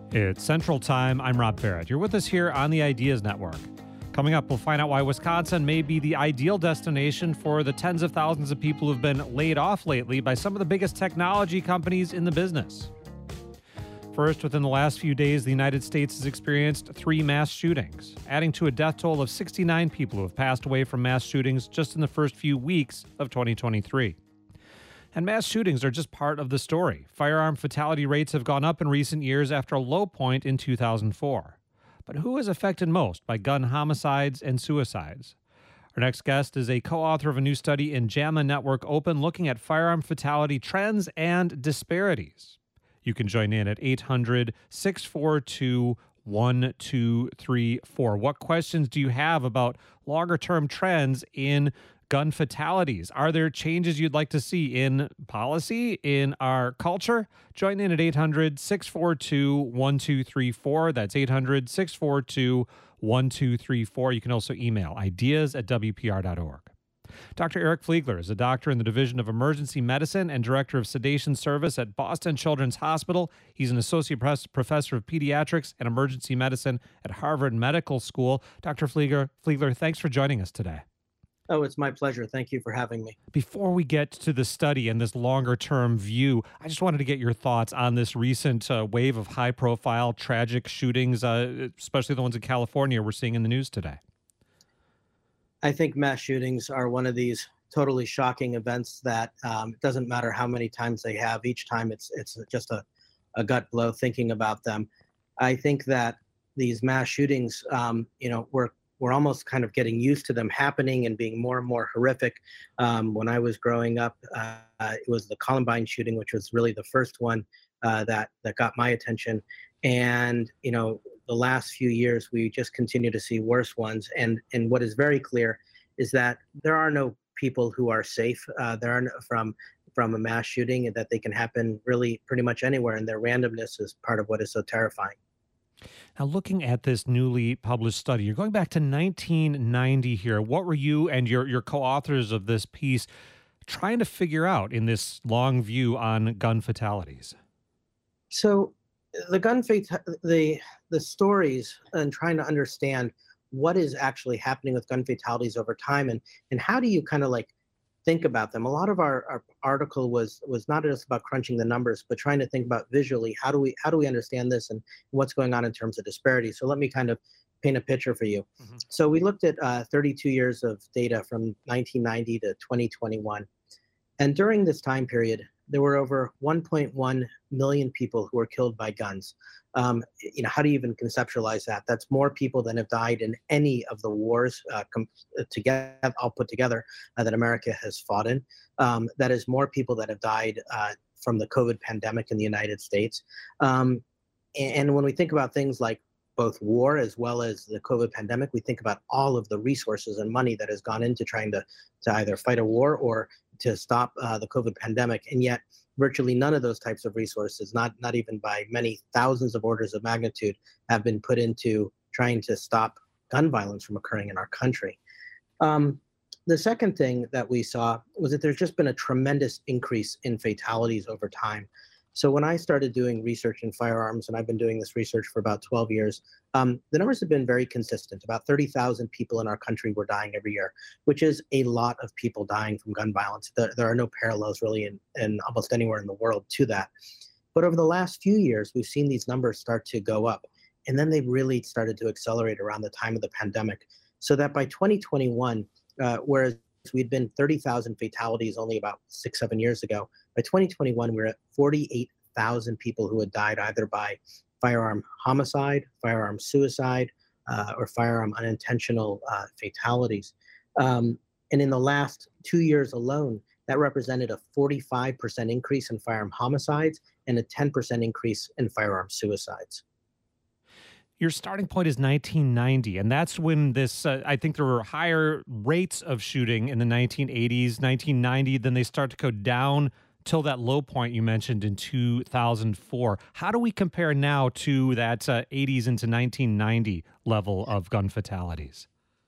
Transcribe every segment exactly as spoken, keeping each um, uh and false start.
It's Central Time. I'm Rob Barrett. You're with us here on the Ideas Network. Coming up, we'll find out why Wisconsin may be the ideal destination for the tens of thousands of people who've been laid off lately by some of the biggest technology companies in the business. First, within the last few days, the United States has experienced three mass shootings, adding to a death toll of sixty-nine people who have passed away from mass shootings just in the first few weeks of twenty twenty-three. And mass shootings are just part of the story. Firearm fatality rates have gone up in recent years after a low point in two thousand four. But who is affected most by gun homicides and suicides? Our next guest is a co-author of a new study in JAMA Network Open looking at firearm fatality trends and disparities. You can join in at eight hundred, six four two, one two three four. What questions do you have about longer-term trends in gun fatalities? Are there changes you'd like to see in policy, in our culture? Join in at eight hundred, six four two, one two three four. That's eight hundred, six four two, one two three four. You can also email ideas at w p r dot org. Doctor Eric Fliegler is a doctor in the Division of Emergency Medicine and Director of Sedation Service at Boston Children's Hospital. He's an Associate Professor of Pediatrics and Emergency Medicine at Harvard Medical School. Doctor Fliegler, Fliegler, thanks for joining us today. Oh, it's my pleasure. Thank you for having me. Before we get to the study and this longer-term view, I just wanted to get your thoughts on this recent uh, wave of high-profile, tragic shootings, uh, especially the ones in California we're seeing in the news today. I think mass shootings are one of these totally shocking events that um, it doesn't matter how many times they have. Each time it's it's just a, a gut blow thinking about them. I think that these mass shootings, um, you know, we're we're almost kind of getting used to them happening and being more and more horrific. Um, when I was growing up, uh, it was the Columbine shooting, which was really the first one uh, that that got my attention. And you know, the last few years, we just continue to see worse ones. And and what is very clear is that there are no people who are safe. Uh, there are no, from from a mass shooting, and that they can happen really pretty much anywhere. And their randomness is part of what is so terrifying. Now, looking at this newly published study, you're going back to nineteen ninety here. What were you and your, your co-authors of this piece trying to figure out in this long view on gun fatalities? So the gun fat- the the stories and trying to understand what is actually happening with gun fatalities over time, and and how do you kind of like think about them. A lot of our, our article was was not just about crunching the numbers, but trying to think about visually how do we how do we understand this and what's going on in terms of disparity. So let me kind of paint a picture for you. Mm-hmm. So we looked at uh, thirty-two years of data from nineteen ninety to twenty twenty-one, and during this time period, there were over one point one million people who were killed by guns. Um, you know, how do you even conceptualize that? That's more people than have died in any of the wars uh, com- together, all put together, uh, that America has fought in. Um, that is more people that have died uh, from the COVID pandemic in the United States. Um, and, and when we think about things like both war as well as the COVID pandemic, we think about all of the resources and money that has gone into trying to, to either fight a war or to stop uh, the COVID pandemic. And yet virtually none of those types of resources, not, not even by many thousands of orders of magnitude, have been put into trying to stop gun violence from occurring in our country. Um, the second thing that we saw was that there's just been a tremendous increase in fatalities over time. So when I started doing research in firearms, and I've been doing this research for about twelve years, um, the numbers have been very consistent. About thirty thousand people in our country were dying every year, which is a lot of people dying from gun violence. There, there are no parallels really in, in almost anywhere in the world to that. But over the last few years, we've seen these numbers start to go up. And then they really started to accelerate around the time of the pandemic. So that by twenty twenty-one, uh, whereas we'd been thirty thousand fatalities only about six, seven years ago, by twenty twenty-one, we're at forty-eight thousand people who had died either by firearm homicide, firearm suicide, uh, or firearm unintentional uh, fatalities. Um, and in the last two years alone, that represented a forty-five percent increase in firearm homicides and a ten percent increase in firearm suicides. Your starting point is nineteen ninety, and that's when this, uh, I think there were higher rates of shooting in the nineteen eighties, nineteen ninety, then they start to go down till that low point you mentioned in two thousand four. How do we compare now to that uh, eighties into nineteen ninety level of gun fatalities?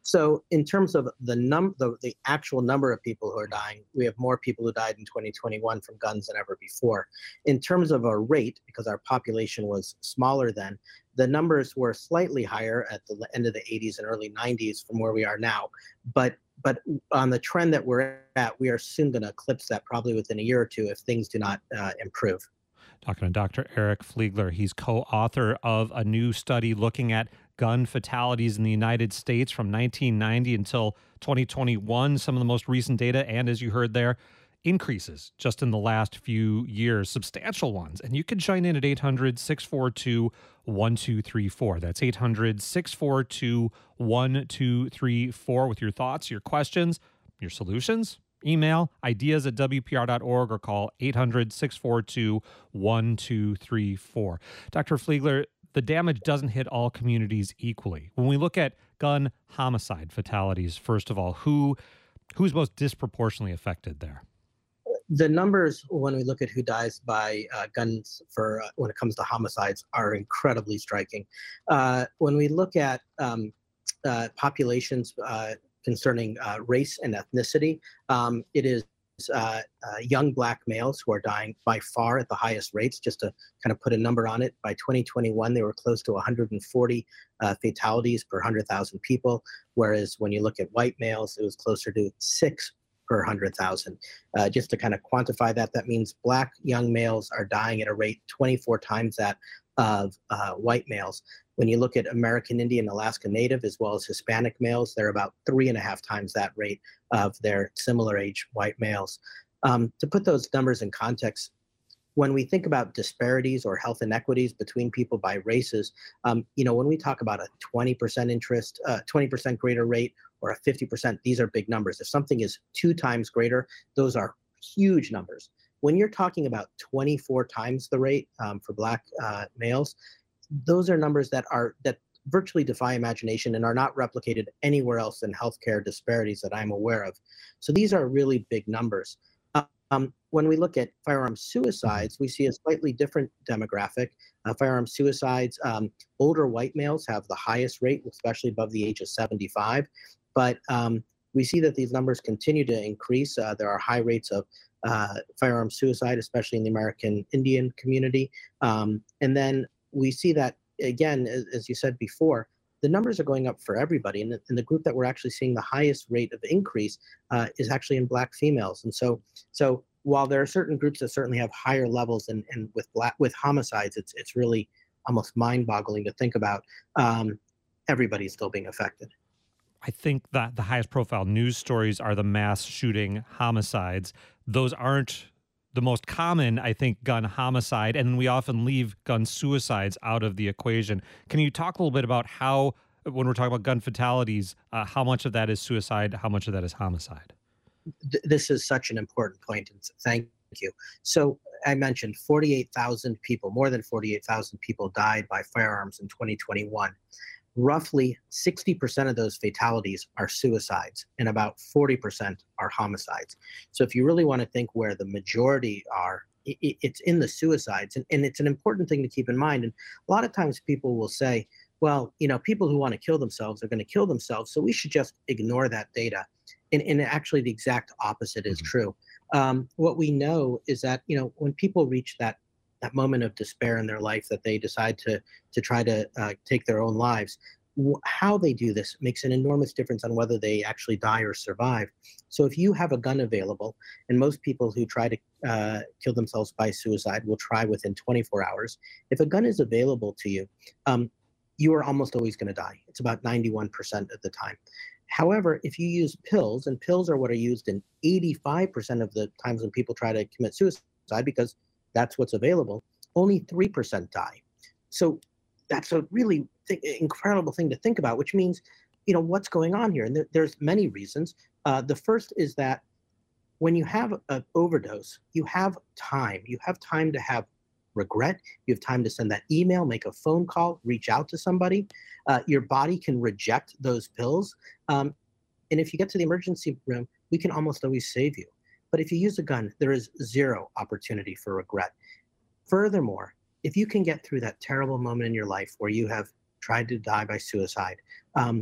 So in terms of the num the, the actual number of people who are dying, we have more people who died in twenty twenty-one from guns than ever before. In terms of a rate, because our population was smaller then, the numbers were slightly higher at the end of the eighties and early nineties from where we are now. But but on the trend that we're at, we are soon going to eclipse that probably within a year or two if things do not uh, improve. Talking to Doctor Eric Fliegler. He's co-author of a new study looking at gun fatalities in the United States from nineteen ninety until twenty twenty-one. Some of the most recent data, and as you heard there, increases just in the last few years, substantial ones. And you can join in at eight hundred, six four two, one two three four. That's eight hundred, six four two, one two three four with your thoughts, your questions, your solutions. Email ideas at W P R dot org or call eight hundred, six four two, one two three four. Doctor Fliegler, the damage doesn't hit all communities equally. When we look at gun homicide fatalities, first of all, who who's most disproportionately affected there? The numbers, when we look at who dies by uh, guns for uh, when it comes to homicides, are incredibly striking. Uh, when we look at um, uh, populations uh, concerning uh, race and ethnicity, um, it is uh, uh, young Black males who are dying by far at the highest rates. Just to kind of put a number on it, by twenty twenty-one, they were close to one hundred forty uh, fatalities per one hundred thousand people, whereas when you look at white males, it was closer to six per one hundred thousand. Uh, just to kind of quantify that, that means Black young males are dying at a rate twenty-four times that of uh, white males. When you look at American Indian, Alaska Native, as well as Hispanic males, they're about three and a half times that rate of their similar age white males. Um, to put those numbers in context, when we think about disparities or health inequities between people by races, um, you know, when we talk about a twenty percent interest, uh, twenty percent greater rate, or a fifty percent, these are big numbers. If something is two times greater, those are huge numbers. When you're talking about twenty-four times the rate um, for Black uh, males, those are numbers that are that virtually defy imagination and are not replicated anywhere else in healthcare disparities that I'm aware of. So these are really big numbers. Um, when we look at firearm suicides, we see a slightly different demographic. Uh, firearm suicides, um, older white males have the highest rate, especially above the age of seventy-five. But um, we see that these numbers continue to increase. Uh, there are high rates of uh, firearm suicide, especially in the American Indian community. Um, and then we see that, again, as, as you said before, the numbers are going up for everybody. And the, and the group that we're actually seeing the highest rate of increase uh, is actually in Black females. And so, so while there are certain groups that certainly have higher levels, and, and with black, with homicides, it's it's really almost mind-boggling to think about. Um, everybody's still being affected. I think that the highest profile news stories are the mass shooting homicides. Those aren't the most common, I think, gun homicide, and we often leave gun suicides out of the equation. Can you talk a little bit about how, when we're talking about gun fatalities, uh, how much of that is suicide, how much of that is homicide? Th- this is such an important point, and thank you. So I mentioned forty-eight thousand people, more than forty-eight thousand people died by firearms in twenty twenty-one. Roughly sixty percent of those fatalities are suicides, and about forty percent are homicides. So if you really want to think where the majority are, it, it's in the suicides. And, and it's an important thing to keep in mind. And a lot of times people will say, well, you know, people who want to kill themselves are going to kill themselves, so we should just ignore that data. And, and actually the exact opposite is Mm-hmm. true. Um, what we know is that, you know, when people reach that that moment of despair in their life, that they decide to to try to uh, take their own lives, w- how they do this makes an enormous difference on whether they actually die or survive. So if you have a gun available, and most people who try to uh, kill themselves by suicide will try within twenty-four hours, if a gun is available to you, um, you are almost always going to die. It's about ninety-one percent of the time. However, if you use pills, and pills are what are used in eighty-five percent of the times when people try to commit suicide because that's what's available, only three percent die. So that's a really th- incredible thing to think about, which means, you know, what's going on here? And there, there's many reasons. Uh, the first is that when you have an overdose, you have time. You have time to have regret. You have time to send that email, make a phone call, reach out to somebody. Uh, your body can reject those pills. Um, and if you get to the emergency room, we can almost always save you. But if you use a gun, there is zero opportunity for regret. Furthermore, if you can get through that terrible moment in your life where you have tried to die by suicide, um,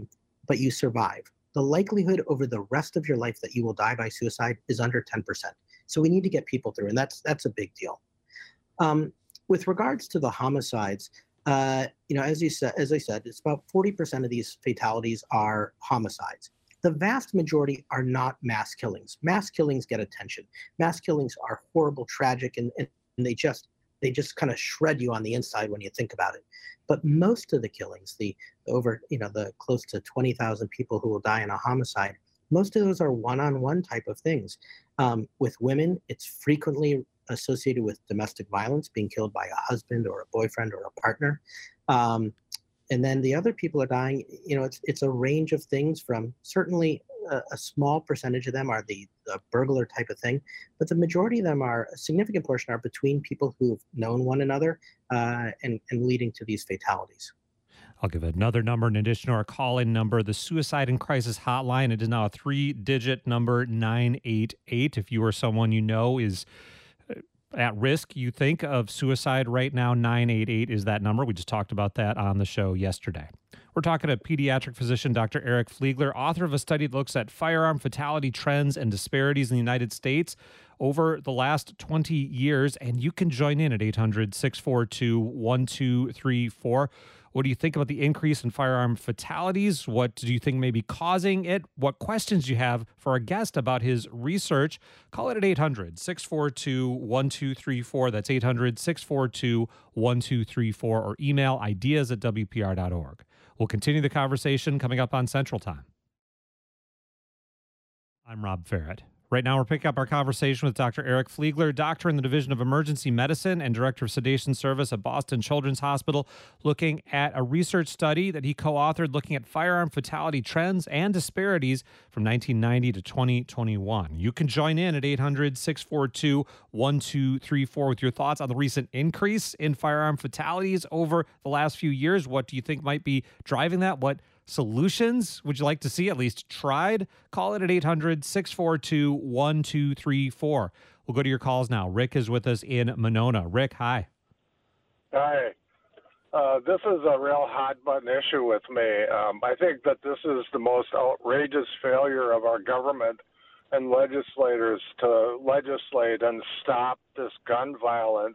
but you survive. The likelihood over the rest of your life that you will die by suicide is under ten percent. So we need to get people through, and that's that's a big deal. Um, with regards to the homicides, uh, you know, as you said, as I said, it's about forty percent of these fatalities are homicides. The vast majority are not mass killings. Mass killings get attention. Mass killings are horrible, tragic, and, and they just they just kind of shred you on the inside when you think about it. But most of the killings, the over, you know, the close to twenty thousand people who will die in a homicide, most of those are one-on-one type of things. Um, with women, it's frequently associated with domestic violence, being killed by a husband or a boyfriend or a partner. Um, and then the other people are dying, you know, it's it's a range of things from certainly a, a small percentage of them are the, the burglar type of thing, but the majority of them are, a significant portion are between people who've known one another uh, and, and leading to these fatalities. I'll give another number in addition to our call-in number, the Suicide and Crisis Hotline. It is now a three-digit number, nine eight eight. If you or someone you know is at risk, you think, of suicide right now, nine eight eight is that number. We just talked about that on the show yesterday. We're talking to pediatric physician Doctor Eric Fliegler, author of a study that looks at firearm fatality trends and disparities in the United States over the last twenty years. And you can join in at eight hundred, six four two, one two three four. What do you think about the increase in firearm fatalities? What do you think may be causing it? What questions do you have for our guest about his research? Call it at eight hundred, six four two, one two three four. That's eight hundred, six four two, one two three four, or email ideas at w p r dot org. We'll continue the conversation coming up on Central Time. I'm Rob Ferret. Right now, we're picking up our conversation with Doctor Eric Fliegler, doctor in the Division of Emergency Medicine and Director of Sedation Service at Boston Children's Hospital, looking at a research study that he co-authored looking at firearm fatality trends and disparities from nineteen ninety to twenty twenty-one. You can join in at eight hundred, six four two, one two three four with your thoughts on the recent increase in firearm fatalities over the last few years. What do you think might be driving that? What solutions would you like to see at least tried? Call it at eight hundred, six four two, one two three four. We'll go to your calls now. Rick is with us in Monona. Rick, hi. Hi. Uh, this is a real hot button issue with me. Um, I think that this is the most outrageous failure of our government and legislators to legislate and stop this gun violence.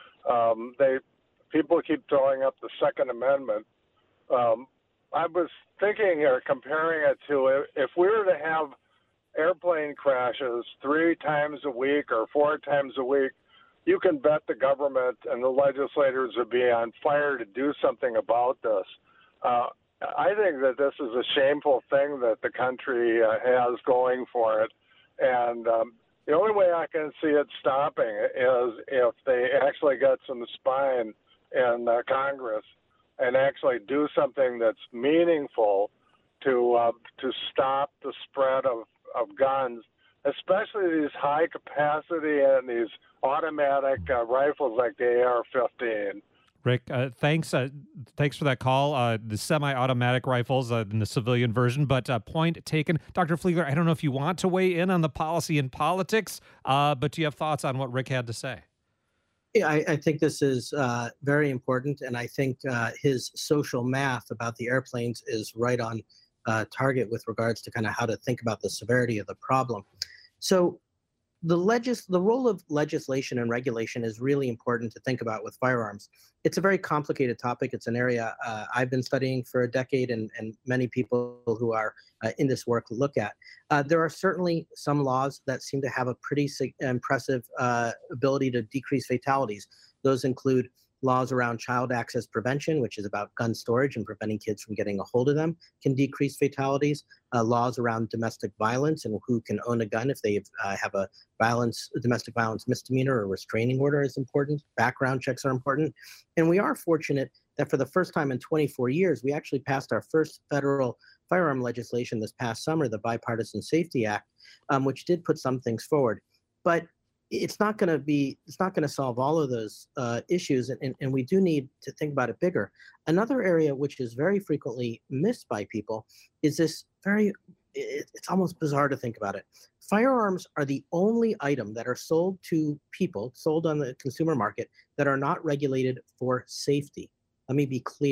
Um, they people keep throwing up the Second Amendment. Um, I was thinking or comparing it to if we were to have airplane crashes three times a week or four times a week, you can bet the government and the legislators would be on fire to do something about this. Uh, I think that this is a shameful thing that the country uh, has going for it. And um, the only way I can see it stopping is if they actually get some spine in uh, Congress and actually do something that's meaningful to uh, to stop the spread of, of guns, especially these high capacity and these automatic uh, rifles like the A R fifteen. Rick, uh, thanks. Uh, thanks for that call. Uh, the semi-automatic rifles uh, in the civilian version, but uh, point taken. Doctor Fliegler, I don't know if you want to weigh in on the policy and politics, uh, but do you have thoughts on what Rick had to say? Yeah, I, I think this is uh, very important, and I think uh, his social math about the airplanes is right on uh, target with regards to kind of how to think about the severity of the problem. So the legis the role of legislation and regulation is really important to think about with firearms. It's a very complicated topic. It's an area uh, I've been studying for a decade, and, and many people who are uh, in this work look at. Uh, there are certainly some laws that seem to have a pretty impressive uh, ability to decrease fatalities. Those include laws around child access prevention, which is about gun storage and preventing kids from getting a hold of them, can decrease fatalities. Uh, laws around domestic violence and who can own a gun if they uh, have a violence, a domestic violence misdemeanor or restraining order is important. Background checks are important. And we are fortunate that for the first time in twenty-four years, we actually passed our first federal firearm legislation this past summer, the Bipartisan Safety Act, um, which did put some things forward. But it's not going to be, it's not going to solve all of those uh, issues, and, and, and we do need to think about it bigger. Another area which is very frequently missed by people is this very, it, it's almost bizarre to think about it. Firearms are the only item that are sold to people, sold on the consumer market, that are not regulated for safety. Let me be clear.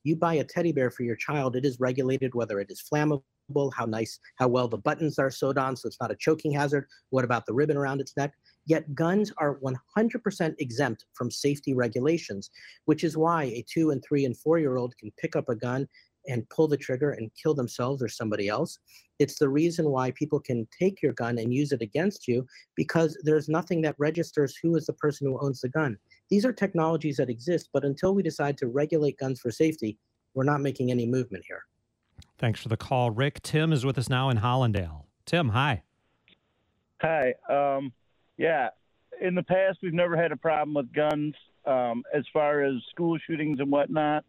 You buy a teddy bear for your child, it is regulated whether it is flammable, how nice, how well the buttons are sewed on so it's not a choking hazard. What about the ribbon around its neck? Yet guns are one hundred percent exempt from safety regulations, which is why a two and three and four year old can pick up a gun and pull the trigger and kill themselves or somebody else. It's the reason why people can take your gun and use it against you, because there's nothing that registers who is the person who owns the gun. These are technologies that exist, but until we decide to regulate guns for safety, we're not making any movement here. Thanks for the call, Rick. Tim is with us now in Hollandale. Tim, hi. Hi. Um, yeah, in the past, we've never had a problem with guns um, as far as school shootings and whatnot.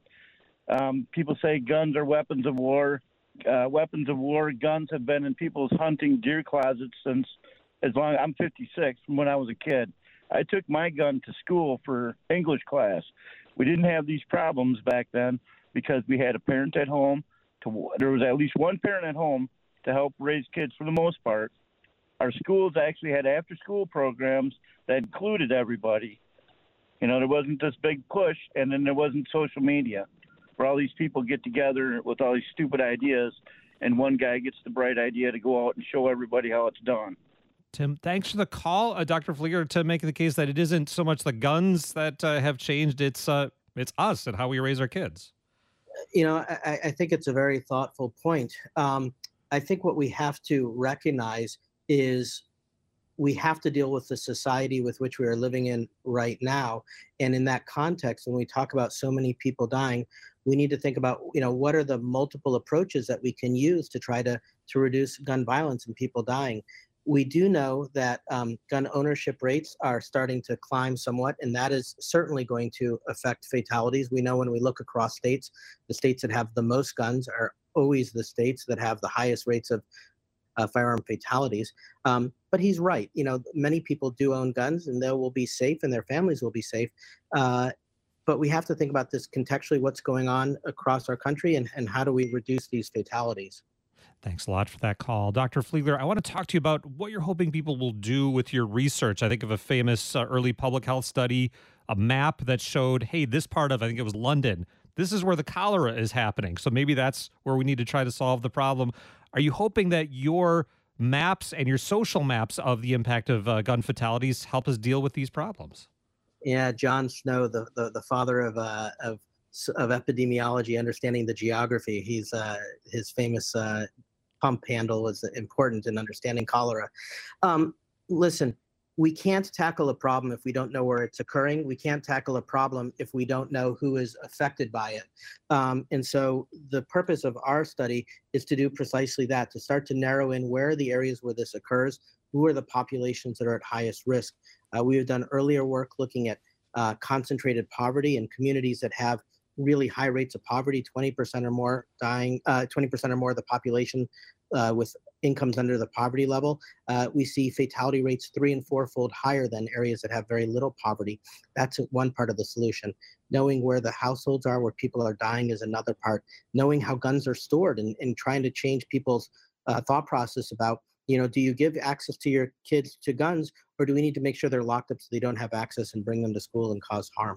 Um, people say guns are weapons of war. Uh, weapons of war, guns have been in people's hunting deer closets since as long I'm fifty-six, from when I was a kid. I took my gun to school for English class. We didn't have these problems back then because we had a parent at home. To, there was at least one parent at home to help raise kids for the most part. Our schools actually had after-school programs that included everybody. You know, there wasn't this big push, and then there wasn't social media where all these people get together with all these stupid ideas, and one guy gets the bright idea to go out and show everybody how it's done. Tim, thanks for the call, uh, Doctor Flieger, to make the case that it isn't so much the guns that uh, have changed, it's uh, it's us and how we raise our kids. You know, I, I think it's a very thoughtful point. Um, I think what we have to recognize is we have to deal with the society with which we are living in right now. And in that context, when we talk about so many people dying, we need to think about, you know, what are the multiple approaches that we can use to try to, to reduce gun violence and people dying. We do know that um, gun ownership rates are starting to climb somewhat, and that is certainly going to affect fatalities. We know when we look across states, the states that have the most guns are always the states that have the highest rates of uh, firearm fatalities. Um, but he's right. You know, many people do own guns, and they will be safe, and their families will be safe. Uh, but we have to think about this contextually, what's going on across our country, and, and how do we reduce these fatalities. Thanks a lot for that call. Doctor Flieger, I want to talk to you about what you're hoping people will do with your research. I think of a famous uh, early public health study, a map that showed, hey, this part of, I think it was London, this is where the cholera is happening. So maybe that's where we need to try to solve the problem. Are you hoping that your maps and your social maps of the impact of uh, gun fatalities help us deal with these problems? Yeah, John Snow, the, the, the father of, uh, of, of epidemiology, understanding the geography, he's uh, his famous uh, pump handle was important in understanding cholera. Um, listen, we can't tackle a problem if we don't know where it's occurring. We can't tackle a problem if we don't know who is affected by it. Um, and so the purpose of our study is to do precisely that, to start to narrow in where are the areas where this occurs, who are the populations that are at highest risk. Uh, we have done earlier work looking at uh, concentrated poverty in communities that have really high rates of poverty, twenty percent or more dying, uh, twenty percent or more of the population uh, with incomes under the poverty level. Uh, we see fatality rates three and fourfold higher than areas that have very little poverty. That's one part of the solution. Knowing where the households are, where people are dying is another part. Knowing how guns are stored and, and trying to change people's uh, thought process about, you know, do you give access to your kids to guns, or do we need to make sure they're locked up so they don't have access and bring them to school and cause harm?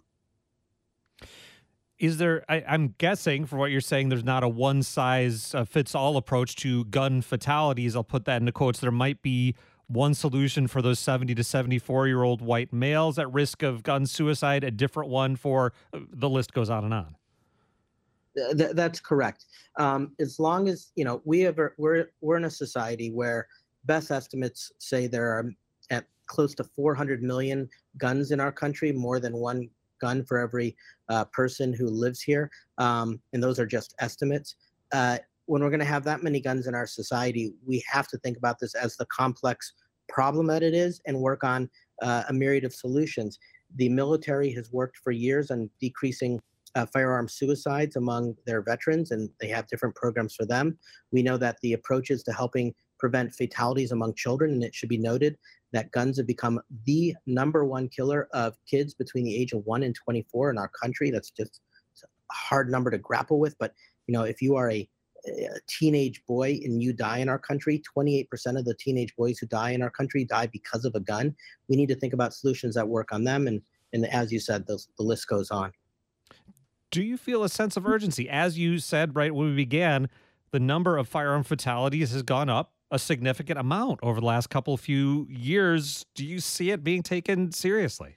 Is there, I, I'm guessing from what you're saying, there's not a one size fits all approach to gun fatalities. I'll put that into quotes. There might be one solution for those seventy to seventy-four year old white males at risk of gun suicide, a different one for, the list goes on and on. Th- that's correct. Um, as long as, you know, we have, a, we're, we're in a society where best estimates say there are at close to four hundred million guns in our country, more than one gun for every uh, person who lives here. Um, and those are just estimates. Uh, when we're going to have that many guns in our society, we have to think about this as the complex problem that it is and work on uh, a myriad of solutions. The military has worked for years on decreasing uh, firearm suicides among their veterans, and they have different programs for them. We know that the approaches to helping prevent fatalities among children, and it should be noted that guns have become the number one killer of kids between the age of one and twenty-four in our country. That's just a hard number to grapple with. But, you know, if you are a, a teenage boy and you die in our country, twenty-eight percent of the teenage boys who die in our country die because of a gun. We need to think about solutions that work on them. And, and as you said, the, the list goes on. Do you feel a sense of urgency? As you said right when we began, the number of firearm fatalities has gone up a significant amount over the last couple few years. Do you see it being taken seriously?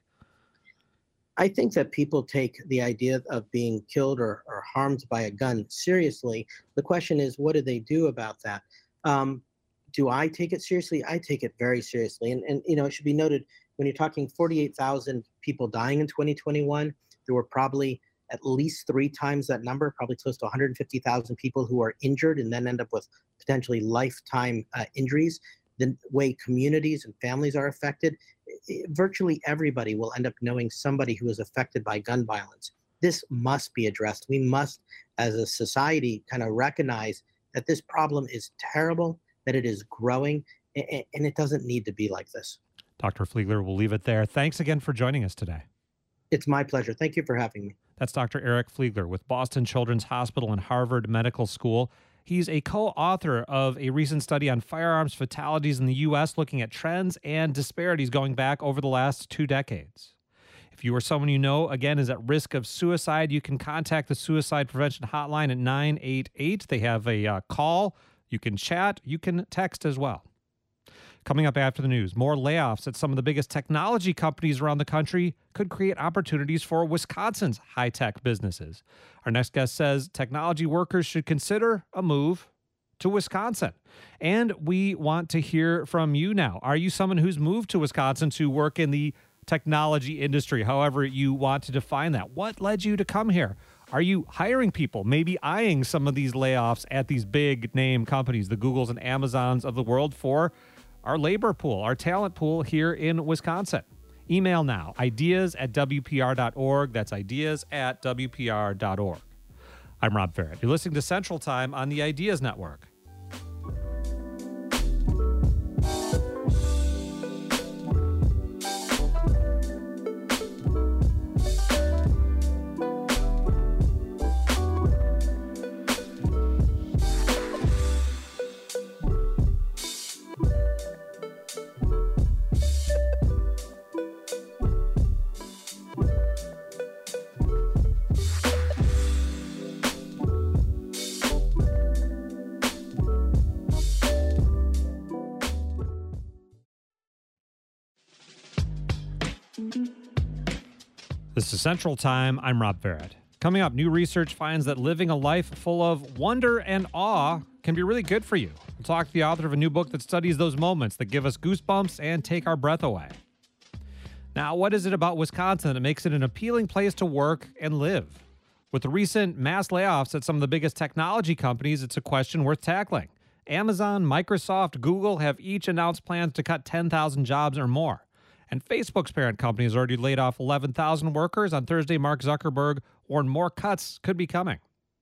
I think that people take the idea of being killed or, or harmed by a gun seriously. The question is, what do they do about that? Um, do I take it seriously? I take it very seriously. And, and you know, it should be noted, when you're talking forty-eight thousand people dying in twenty twenty-one, there were probably at least three times that number, probably close to one hundred fifty thousand people who are injured and then end up with potentially lifetime uh, injuries. The way communities and families are affected, i- virtually everybody will end up knowing somebody who is affected by gun violence. This must be addressed. We must, as a society, kind of recognize that this problem is terrible, that it is growing, a- a- and it doesn't need to be like this. Doctor Fliegler, we'll leave it there. Thanks again for joining us today. It's my pleasure. Thank you for having me. That's Doctor Eric Fliegler with Boston Children's Hospital and Harvard Medical School. He's a co-author of a recent study on firearms fatalities in the U S, looking at trends and disparities going back over the last two decades. If you or someone you know, again, is at risk of suicide, you can contact the Suicide Prevention Hotline at nine eight eight. They have a uh, call. You can chat. You can text as well. Coming up after the news, more layoffs at some of the biggest technology companies around the country could create opportunities for Wisconsin's high-tech businesses. Our next guest says technology workers should consider a move to Wisconsin. And we want to hear from you now. Are you someone who's moved to Wisconsin to work in the technology industry, however you want to define that? What led you to come here? Are you hiring people, maybe eyeing some of these layoffs at these big name companies, the Googles and Amazons of the world, for our labor pool, our talent pool here in Wisconsin? Email now, ideas at W P R dot org. That's ideas at W P R dot org. I'm Rob Farrett. You're listening to Central Time on the Ideas Network. This is Central Time. I'm Rob Farrett. Coming up, new research finds that living a life full of wonder and awe can be really good for you. We'll talk to the author of a new book that studies those moments that give us goosebumps and take our breath away. Now, what is it about Wisconsin that makes it an appealing place to work and live? With the recent mass layoffs at some of the biggest technology companies, it's a question worth tackling. Amazon, Microsoft, Google have each announced plans to cut ten thousand jobs or more. And Facebook's parent company has already laid off eleven thousand workers. On Thursday, Mark Zuckerberg warned more cuts could be coming.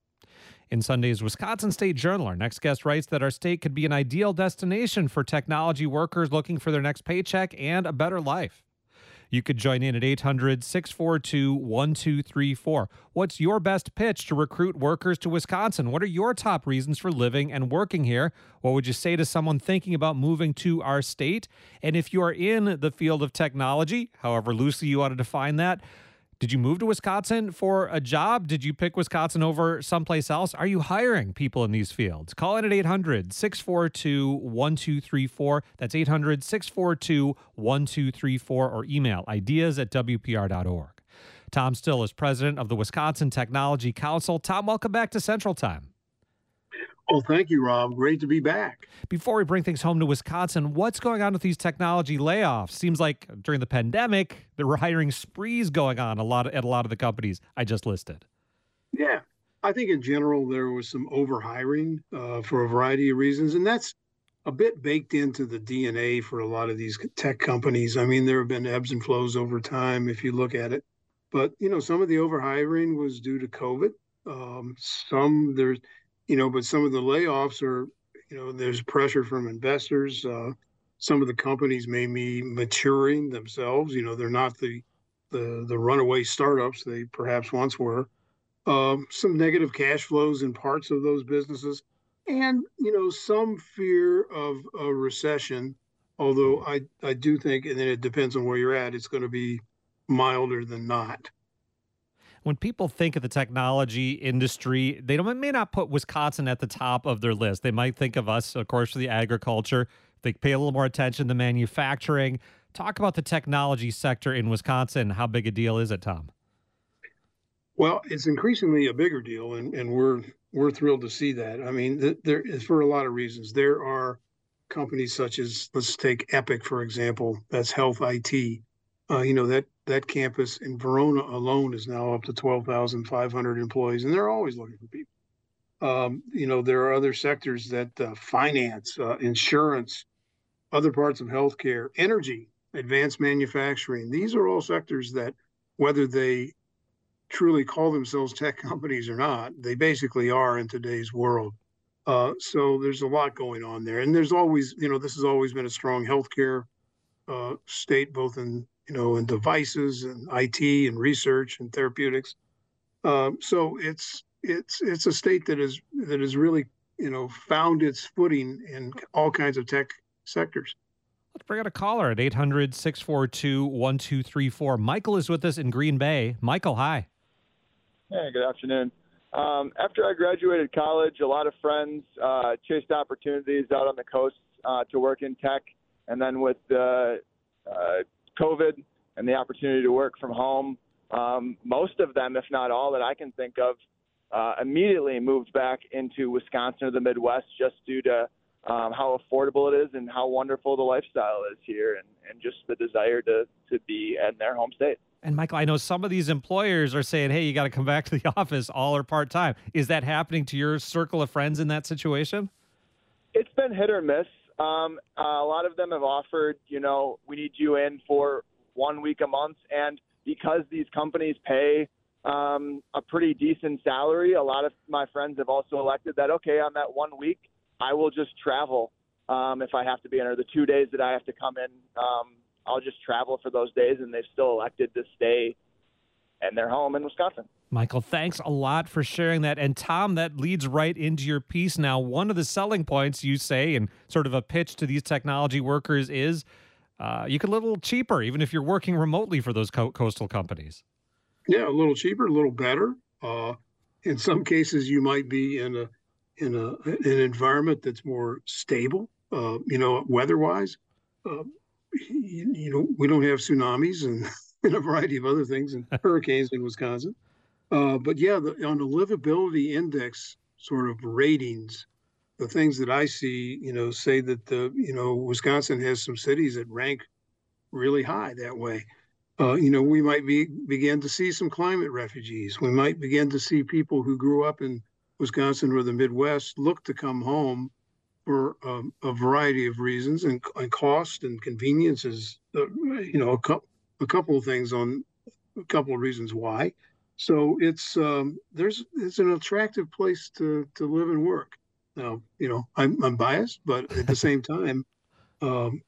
In Sunday's Wisconsin State Journal, our next guest writes that our state could be an ideal destination for technology workers looking for their next paycheck and a better life. You could join in at eight hundred, six four two, one two three four. What's your best pitch to recruit workers to Wisconsin? What are your top reasons for living and working here? What would you say to someone thinking about moving to our state? And if you are in the field of technology, however loosely you want to define that, did you move to Wisconsin for a job? Did you pick Wisconsin over someplace else? Are you hiring people in these fields? Call in at eight hundred, six four two, one two three four. That's eight hundred, six four two, one two three four, or email ideas at W P R dot org. Tom Still is president of the Wisconsin Technology Council. Tom, welcome back to Central Time. Well, thank you, Rob. Great to be back. Before we bring things home to Wisconsin, what's going on with these technology layoffs? Seems like during the pandemic, there were hiring sprees going on a lot of, at a lot of the companies I just listed. Yeah, I think in general there was some overhiring uh, for a variety of reasons, and that's a bit baked into the D N A for a lot of these tech companies. I mean, there have been ebbs and flows over time if you look at it, but you know, some of the overhiring was due to COVID. Um, some there's You know, but some of the layoffs are, you know, there's pressure from investors. Uh, some of the companies may be maturing themselves. You know, they're not the the, the runaway startups they perhaps once were. Um, some negative cash flows in parts of those businesses, and you know, some fear of a recession. Although I I do think, and then it depends on where you're at, it's going to be milder than not. When people think of the technology industry, they don't may not put Wisconsin at the top of their list. They might think of us, of course, for the agriculture. They pay a little more attention to manufacturing. Talk about the technology sector in Wisconsin. How big a deal is it, Tom? Well, it's increasingly a bigger deal, and, and we're we're thrilled to see that. I mean, th- there is for a lot of reasons. There are companies such as, let's take Epic, for example, that's health I T. Uh, you know, that that campus in Verona alone is now up to twelve thousand five hundred employees, and they're always looking for people. Um, you know, there are other sectors that uh, finance, uh, insurance, other parts of healthcare, energy, advanced manufacturing. These are all sectors that, whether they truly call themselves tech companies or not, they basically are in today's world. Uh, so there's a lot going on there. And there's always, you know, this has always been a strong healthcare uh, state, both in, you know, in devices and I T and research and therapeutics. Um, so it's it's it's a state that is that has really, you know, found its footing in all kinds of tech sectors. Let's bring out a caller at eight hundred, six four two, one two three four. Michael is with us in Green Bay. Michael, hi. Hey, good afternoon. Um, after I graduated college, a lot of friends uh, chased opportunities out on the coast uh, to work in tech. And then with uh, uh, COVID and the opportunity to work from home, um, most of them, if not all that I can think of, uh, immediately moved back into Wisconsin or the Midwest just due to um, how affordable it is and how wonderful the lifestyle is here, and, and just the desire to, to be in their home state. And Michael, I know some of these employers are saying, hey, you got to come back to the office all or part-time. Is that happening to your circle of friends in that situation? It's been hit or miss. Um, uh, a lot of them have offered, you know, we need you in for one week a month. And because these companies pay um, a pretty decent salary, a lot of my friends have also elected that, okay, on that one week, I will just travel um, if I have to be in, or the two days that I have to come in, um, I'll just travel for those days, and they've still elected to stay in their home in Wisconsin. Michael, thanks a lot for sharing that. And Tom, that leads right into your piece now. One of the selling points you say, and sort of a pitch to these technology workers, is uh, you can live a little cheaper, even if you're working remotely for those co- coastal companies. Yeah, a little cheaper, a little better. Uh, in some cases, you might be in a in a an environment that's more stable, uh, you know, weather-wise. Uh, You, you know, we don't have tsunamis and, and a variety of other things and hurricanes in Wisconsin. Uh, but yeah, the, on the livability index sort of ratings, the things that I see, you know, say that the, you know, Wisconsin has some cities that rank really high that way. Uh, you know, we might be begin to see some climate refugees. We might begin to see people who grew up in Wisconsin or the Midwest look to come home for um, a variety of reasons, and, and cost and convenience is, uh, you know, a, co- a couple of things on a couple of reasons why. So it's um, there's it's an attractive place to to live and work. Now, you know, I'm I'm biased, but at the same time, um,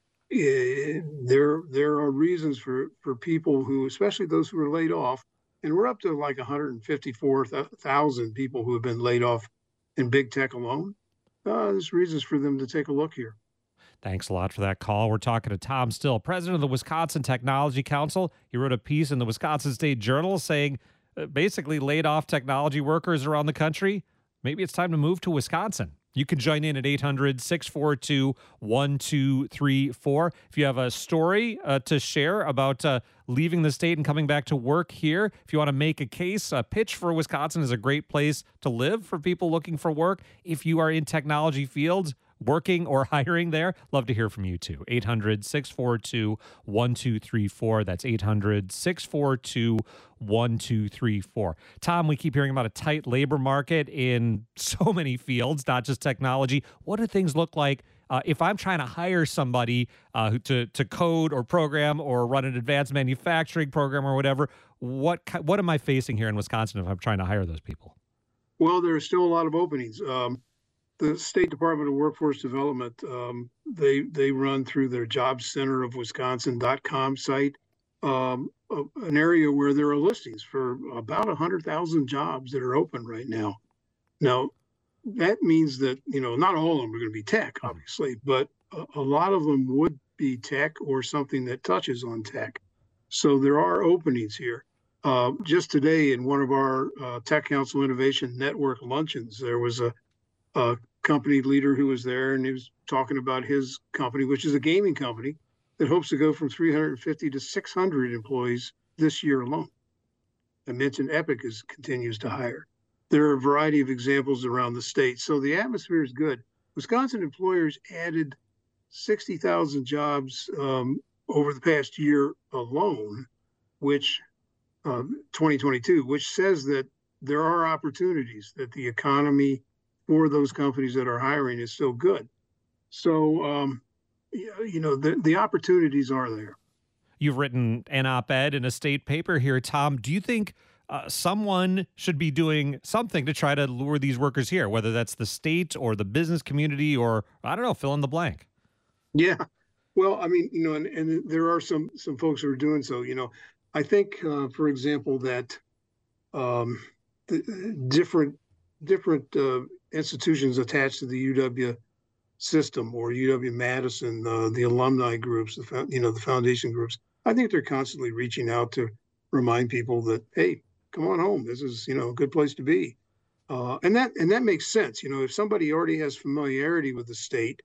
it, there there are reasons for for people who, especially those who are laid off, and we're up to like one hundred fifty-four thousand people who have been laid off in big tech alone. Uh, there's reasons for them to take a look here. Thanks a lot for that call. We're talking to Tom Still, president of the Wisconsin Technology Council. He wrote a piece in the Wisconsin State Journal saying uh, basically laid off technology workers around the country. Maybe it's time to move to Wisconsin. You can join in at eight hundred, six four two, one two three four. If you have a story uh, to share about uh, leaving the state and coming back to work here, if you want to make a case, a pitch for Wisconsin is a great place to live for people looking for work. If you are in technology fields, working or hiring there, love to hear from you too. eight hundred, six four two, one two three four. That's eight hundred, six four two, one two three four. Tom, we keep hearing about a tight labor market in so many fields, not just technology. What do things look like uh, if I'm trying to hire somebody uh, who, to, to code or program or run an advanced manufacturing program or whatever? What, what am I facing here in Wisconsin if I'm trying to hire those people? Well, there are still a lot of openings. Um, The State Department of Workforce Development, um, they they run through their Job Center of Wisconsin dot com site, um, a, an area where there are listings for about one hundred thousand jobs that are open right now. Now, that means that, you know, not all of them are going to be tech, obviously, but a, a lot of them would be tech or something that touches on tech. So there are openings here. Uh, just today in one of our uh, Tech Council Innovation Network luncheons, there was a, a company leader who was there, and he was talking about his company, which is a gaming company that hopes to go from three hundred fifty to six hundred employees this year alone. I mentioned Epic is continues to hire. There are a variety of examples around the state. So the atmosphere is good. Wisconsin employers added sixty thousand jobs um, over the past year alone, which uh, twenty twenty-two, which says that there are opportunities, that the economy for those companies that are hiring is still good. So, um, you know, the, the opportunities are there. You've written an op-ed in a state paper here, Tom. Do you think uh, someone should be doing something to try to lure these workers here, whether that's the state or the business community or, I don't know, fill in the blank? Yeah. Well, I mean, you know, and, and there are some some folks who are doing so. You know, I think, uh, for example, that um, the different different uh, institutions attached to the U W system or U W Madison, uh, the alumni groups, the you know the foundation groups, I think they're constantly reaching out to remind people that, hey, come on home. This is you know a good place to be, uh, and that and that makes sense. You know, if somebody already has familiarity with the state,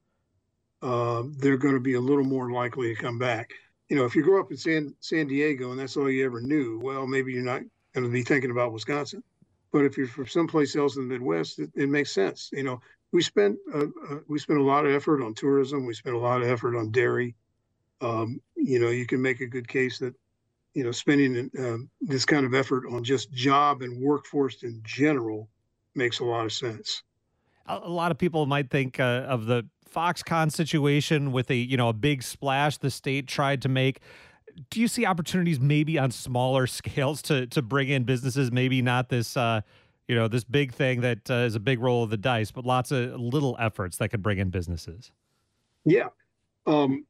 uh, they're going to be a little more likely to come back. You know, if you grow up in San San Diego and that's all you ever knew, well, maybe you're not going to be thinking about Wisconsin. But if you're from someplace else in the Midwest, it, it makes sense. You know, we spent uh, uh, we spent a lot of effort on tourism. We spent a lot of effort on dairy. Um, you know, you can make a good case that you know spending uh, this kind of effort on just job and workforce in general makes a lot of sense. A, a lot of people might think uh, of the Foxconn situation with a you know a big splash the state tried to make. Do you see opportunities maybe on smaller scales to to bring in businesses? Maybe not this uh, you know this big thing that uh, is a big roll of the dice, but lots of little efforts that could bring in businesses. Yeah, um,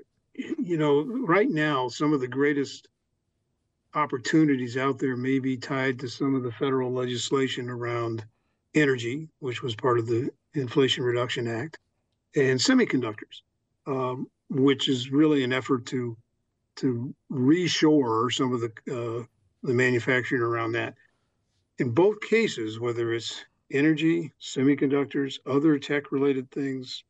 you know, right now some of the greatest opportunities out there may be tied to some of the federal legislation around energy, which was part of the Inflation Reduction Act, and semiconductors, um, which is really an effort to to reshore some of the uh, the manufacturing around that. In both cases, whether it's energy, semiconductors, other tech-related things,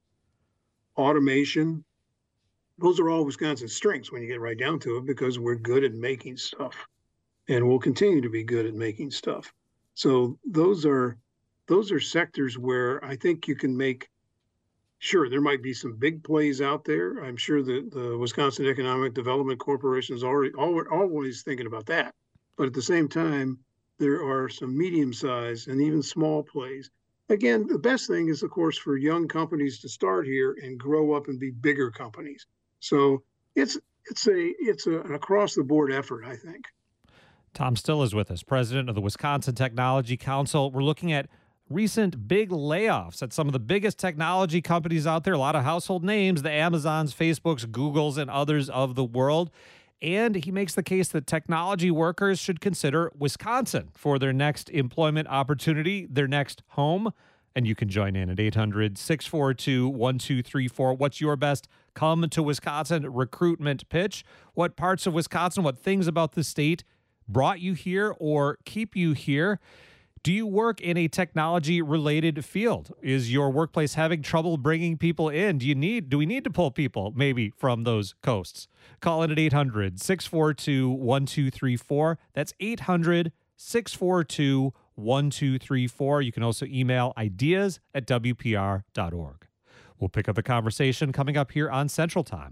automation, those are all Wisconsin's strengths when you get right down to it, because we're good at making stuff, and we'll continue to be good at making stuff. So those are those are sectors where I think you can make. Sure, there might be some big plays out there. I'm sure that the Wisconsin Economic Development Corporation is already always thinking about that. But at the same time, there are some medium-sized and even small plays. Again, the best thing is, of course, for young companies to start here and grow up and be bigger companies. So it's it's a it's a, an across-the-board effort, I think. Tom Still is with us, president of the Wisconsin Technology Council. We're looking at recent big layoffs at some of the biggest technology companies out there, a lot of household names, the Amazons, Facebooks, Googles, and others of the world. And he makes the case that technology workers should consider Wisconsin for their next employment opportunity, their next home. And you can join in at eight hundred, six four two, one two three four. What's your best come to Wisconsin recruitment pitch? What parts of Wisconsin, what things about the state brought you here or keep you here? Do you work in a technology-related field? Is your workplace having trouble bringing people in? Do you need? Do we need to pull people maybe from those coasts? Call in at eight hundred, six four two, one two three four. That's eight hundred, six four two, one two three four. You can also email ideas at w p r dot org. We'll pick up the conversation coming up here on Central Time.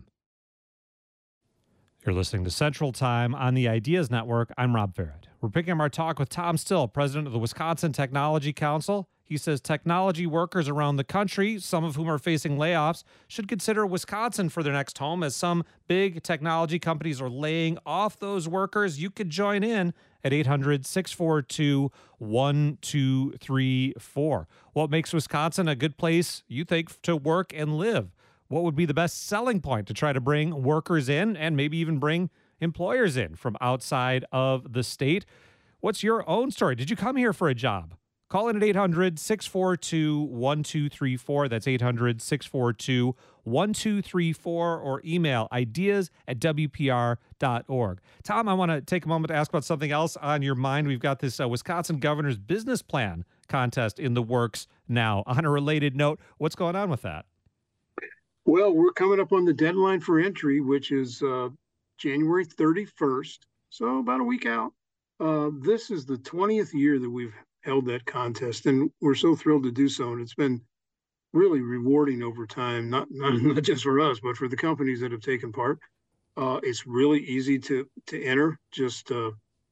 You're listening to Central Time on the Ideas Network. I'm Rob Farrett. We're picking up our talk with Tom Still, president of the Wisconsin Technology Council. He says technology workers around the country, some of whom are facing layoffs, should consider Wisconsin for their next home, as some big technology companies are laying off those workers. You could join in at eight hundred, six four two, one two three four. What makes Wisconsin a good place, you think, to work and live? What would be the best selling point to try to bring workers in and maybe even bring employers in from outside of the state? What's your own story? Did you come here for a job? Call in at eight hundred, six four two, one two three four. That's eight hundred, six four two, one two three four, or email ideas at w p r dot org. Tom, I want to take a moment to ask about something else on your mind. We've got this uh, Wisconsin Governor's Business Plan contest in the works now. On a related note, what's going on with that? Well, we're coming up on the deadline for entry, which is uh, January thirty-first, so about a week out. Uh, this is the twentieth year that we've held that contest, and we're so thrilled to do so. And it's been really rewarding over time, not not, not just for us, but for the companies that have taken part. Uh, it's really easy to to enter. Just uh,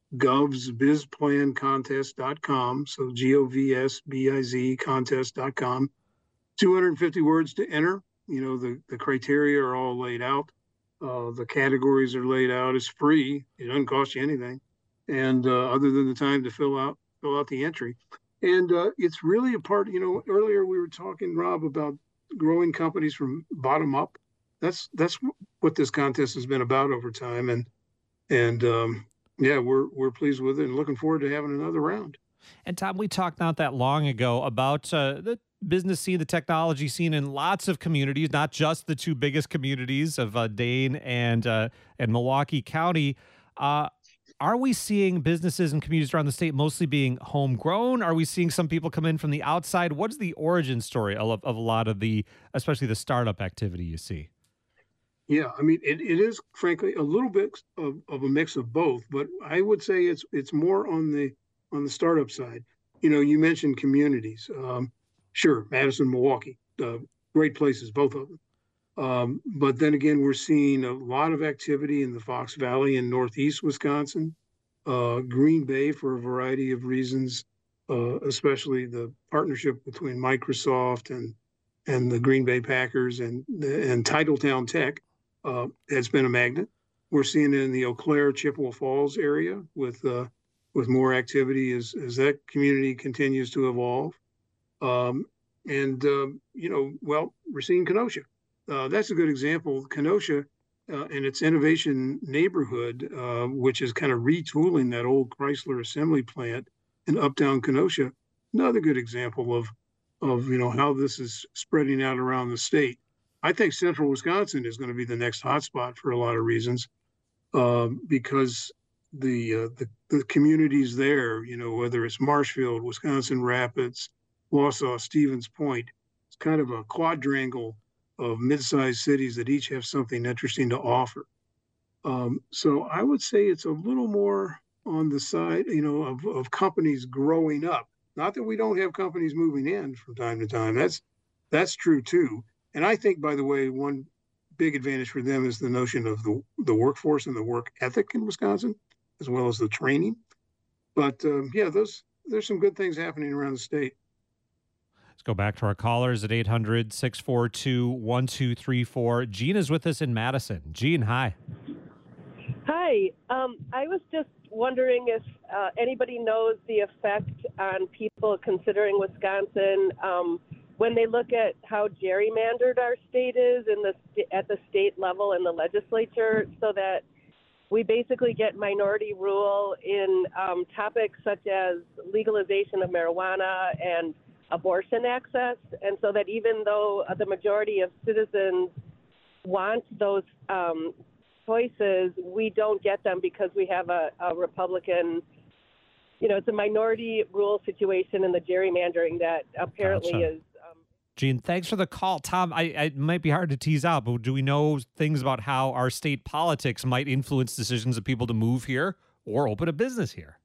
govs biz plan contest dot com. So G O V S B I Z contest dot com. two hundred fifty words to enter. You know, the, the criteria are all laid out. Uh, the categories are laid out. It's free. It doesn't cost you anything. And uh, other than the time to fill out fill out the entry. And uh, it's really a part, you know, earlier we were talking, Rob, about growing companies from bottom up. That's that's what this contest has been about over time. And and um, yeah, we're we're pleased with it and looking forward to having another round. And Tom, we talked not that long ago about uh, the business scene, the technology scene in lots of communities, not just the two biggest communities of uh, Dane and uh, and Milwaukee County. Uh, Are we seeing businesses and communities around the state mostly being homegrown? Are we seeing some people come in from the outside? What is the origin story of, of a lot of the, especially the startup activity you see? Yeah, I mean, it, it is frankly a little bit of, of a mix of both, but I would say it's it's more on the on the startup side. You know, you mentioned communities. Um, sure, Madison, Milwaukee, uh, great places, both of them. Um, but then again, we're seeing a lot of activity in the Fox Valley in Northeast Wisconsin, uh, Green Bay for a variety of reasons, uh, especially the partnership between Microsoft and and the Green Bay Packers and and Titletown Tech uh, has been a magnet. We're seeing it in the Eau Claire, Chippewa Falls area with uh, with more activity as as that community continues to evolve. Um, and uh, you know, well, we're seeing Kenosha. Uh, that's a good example. Kenosha uh, and its innovation neighborhood, uh, which is kind of retooling that old Chrysler assembly plant in uptown Kenosha. Another good example of, of you know, how this is spreading out around the state. I think central Wisconsin is going to be the next hotspot for a lot of reasons, uh, because the, uh, the the communities there, you know, whether it's Marshfield, Wisconsin Rapids, Wausau, Stevens Point, it's kind of a quadrangle of mid-sized cities that each have something interesting to offer. Um, so I would say it's a little more on the side, you know, of, of companies growing up. Not that we don't have companies moving in from time to time. That's that's true too. And I think, by the way, one big advantage for them is the notion of the the workforce and the work ethic in Wisconsin, as well as the training. But um, yeah, those there's some good things happening around the state. Let's go back to our callers at eight hundred, six four two, one two three four. Gene is with us in Madison. Gene, hi. Hi. Um, I was just wondering if uh, anybody knows the effect on people considering Wisconsin um, when they look at how gerrymandered our state is in the st- at the state level in the legislature, so that we basically get minority rule in um, topics such as legalization of marijuana and abortion access, and so that even though the majority of citizens want those um, choices, we don't get them because we have a, a Republican, you know, it's a minority rule situation in the gerrymandering that apparently Gotcha. is. Um, Gene, thanks for the call. Tom, I, I it might be hard to tease out, but do we know things about how our state politics might influence decisions of people to move here or open a business here?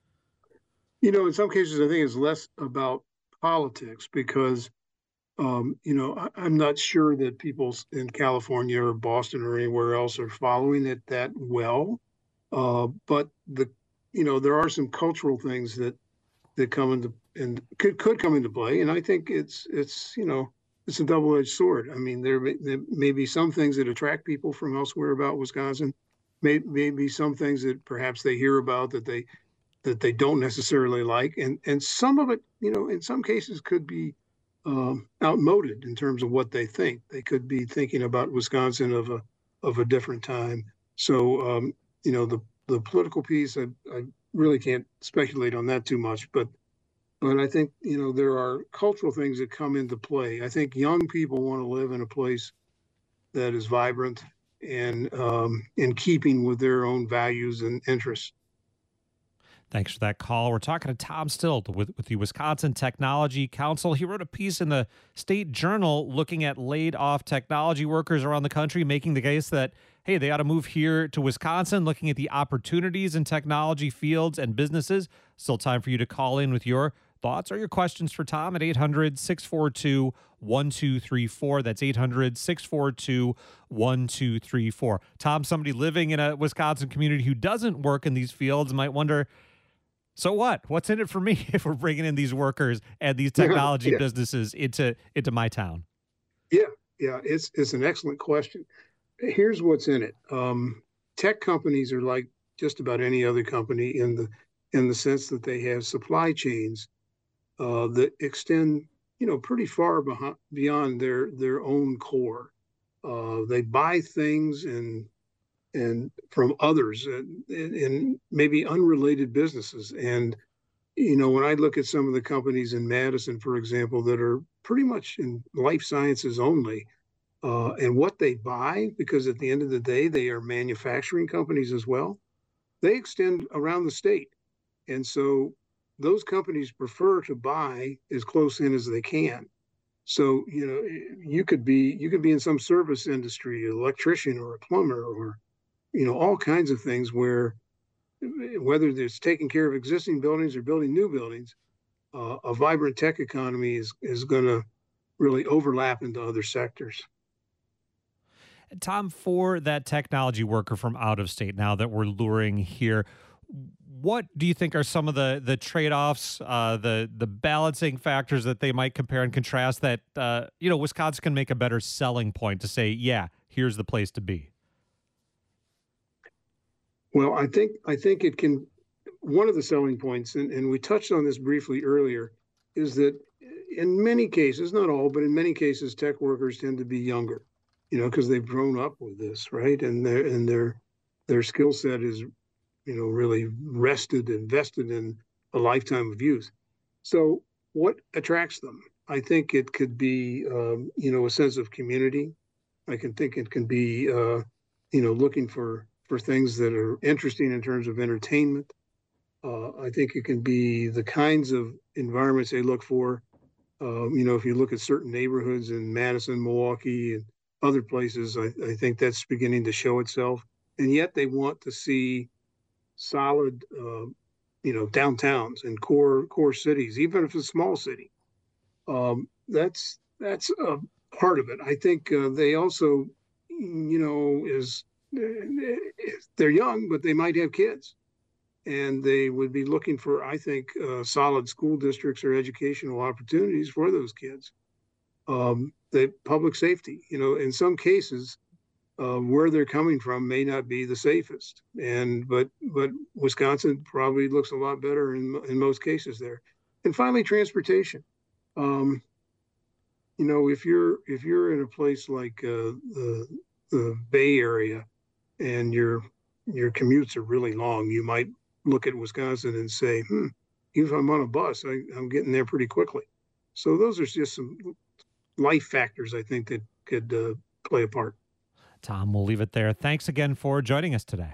You know, in some cases, I think it's less about politics because, um, you know, I, I'm not sure that people in California or Boston or anywhere else are following it that well. Uh, but the, you know, there are some cultural things that that come into and could could come into play, and I think it's it's you know it's a double-edged sword. I mean, there may, there may be some things that attract people from elsewhere about Wisconsin, may maybe some things that perhaps they hear about that they that they don't necessarily like, and and some of it, you know, in some cases could be um, outmoded in terms of what they think. They could be thinking about Wisconsin of a of a different time. So um, you know, the the political piece, I, I really can't speculate on that too much, but But I think, you know, there are cultural things that come into play. I think young people want to live in a place that is vibrant and um, in keeping with their own values and interests. Thanks for that call. We're talking to Tom Still with, with the Wisconsin Technology Council. He wrote a piece in the State Journal looking at laid off technology workers around the country, making the case that, hey, they ought to move here to Wisconsin, looking at the opportunities in technology fields and businesses. Still time for you to call in with your thoughts or your questions for Tom at eight hundred, six four two, one two three four. That's eight hundred, six four two, one two three four. Tom, somebody living in a Wisconsin community who doesn't work in these fields might wonder, so what? What's in it for me if we're bringing in these workers and these technology yeah. businesses into into my town? Yeah, yeah, it's it's an excellent question. Here's what's in it. Um, tech companies are like just about any other company in the in the sense that they have supply chains uh, that extend, you know, pretty far behind, beyond their their own core. Uh, they buy things and and from others and, and maybe unrelated businesses. And, you know, when I look at some of the companies in Madison, for example, that are pretty much in life sciences only, uh, and what they buy, because at the end of the day, they are manufacturing companies as well, they extend around the state. And so those companies prefer to buy as close in as they can. So, you know, you could be, you could be in some service industry, an electrician or a plumber or, you know, all kinds of things where whether it's taking care of existing buildings or building new buildings, uh, a vibrant tech economy is, is going to really overlap into other sectors. Tom, for that technology worker from out of state now that we're luring here, what do you think are some of the the trade-offs, uh, the the balancing factors that they might compare and contrast that, uh, you know, Wisconsin can make a better selling point to say, yeah, here's the place to be? Well, I think I think it can. One of the selling points, and, and we touched on this briefly earlier, is that in many cases, not all, but in many cases, tech workers tend to be younger, you know, because they've grown up with this, right? And their and their their skill set is, you know, really rested, invested in a lifetime of use. So, what attracts them? I think it could be, um, you know, a sense of community. I can think it can be, uh, you know, looking for for things that are interesting in terms of entertainment. Uh, I think it can be the kinds of environments they look for. Um, you know, if you look at certain neighborhoods in Madison, Milwaukee, and other places, I, I think that's beginning to show itself. And yet they want to see solid, uh, you know, downtowns and core core cities, even if it's a small city. Um, that's that's a part of it. I think uh, they also, you know, is they're young, but they might have kids, and they would be looking for, I think, uh, solid school districts or educational opportunities for those kids. Um, the public safety, you know, in some cases, uh, where they're coming from may not be the safest, and but but Wisconsin probably looks a lot better in in most cases there. And finally, transportation. Um, you know, if you're if you're in a place like uh, the the Bay Area, and your your commutes are really long, you might look at Wisconsin and say, hmm, even if I'm on a bus, I, I'm getting there pretty quickly. So those are just some life factors I think that could uh, play a part. Tom, we'll leave it there. Thanks again for joining us today.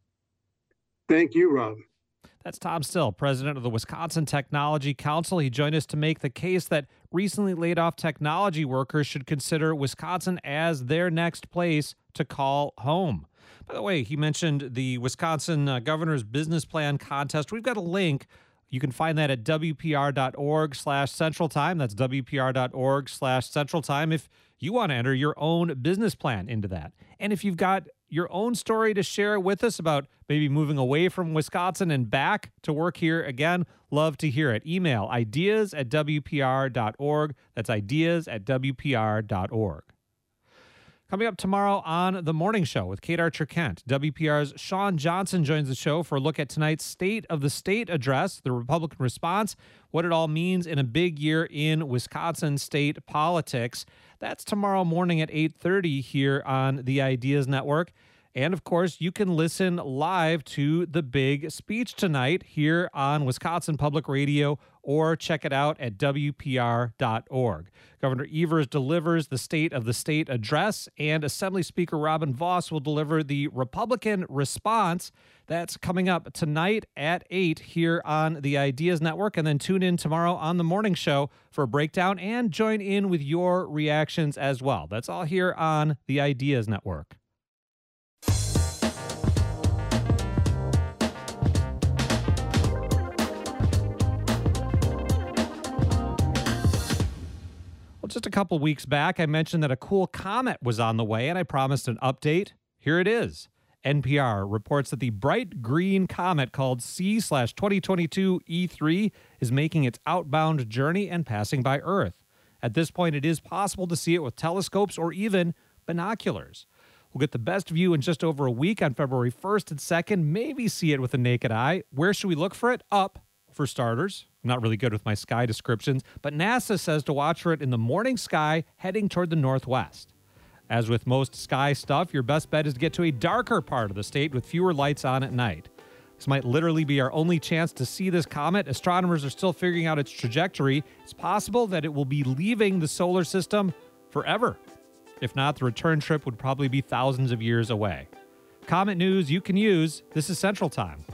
Thank you, Rob. That's Tom Still, president of the Wisconsin Technology Council. He joined us to make the case that recently laid off technology workers should consider Wisconsin as their next place to call home. By the way, he mentioned the Wisconsin uh, Governor's Business Plan Contest. We've got a link. You can find that at W P R dot org slash Central Time. That's W P R dot org slash Central Time if you want to enter your own business plan into that. And if you've got your own story to share with us about maybe moving away from Wisconsin and back to work here again, love to hear it. Email ideas at W P R dot org. That's ideas at W P R dot org. Coming up tomorrow on The Morning Show with Kate Archer-Kent, W P R's Sean Johnson joins the show for a look at tonight's State of the State address, the Republican response, what it all means in a big year in Wisconsin state politics. That's tomorrow morning at eight thirty here on the Ideas Network. And of course, you can listen live to the big speech tonight here on Wisconsin Public Radio, or check it out at W P R dot org. Governor Evers delivers the State of the State address, and Assembly Speaker Robin Vos will deliver the Republican response. That's coming up tonight at eight here on the Ideas Network. And then tune in tomorrow on the morning show for a breakdown and join in with your reactions as well. That's all here on the Ideas Network. Well, just a couple weeks back, I mentioned that a cool comet was on the way, and I promised an update. Here it is. N P R reports that the bright green comet called C twenty twenty-two E three is making its outbound journey and passing by Earth. At this point, it is possible to see it with telescopes or even binoculars. We'll get the best view in just over a week on February first and second, maybe see it with the naked eye. Where should we look for it? Up, for starters. I'm not really good with my sky descriptions, but NASA says to watch for it in the morning sky heading toward the northwest. As with most sky stuff, your best bet is to get to a darker part of the state with fewer lights on at night. This might literally be our only chance to see this comet. Astronomers are still figuring out its trajectory. It's possible that it will be leaving the solar system forever. If not, the return trip would probably be thousands of years away. Comet news you can use. This is Central Time.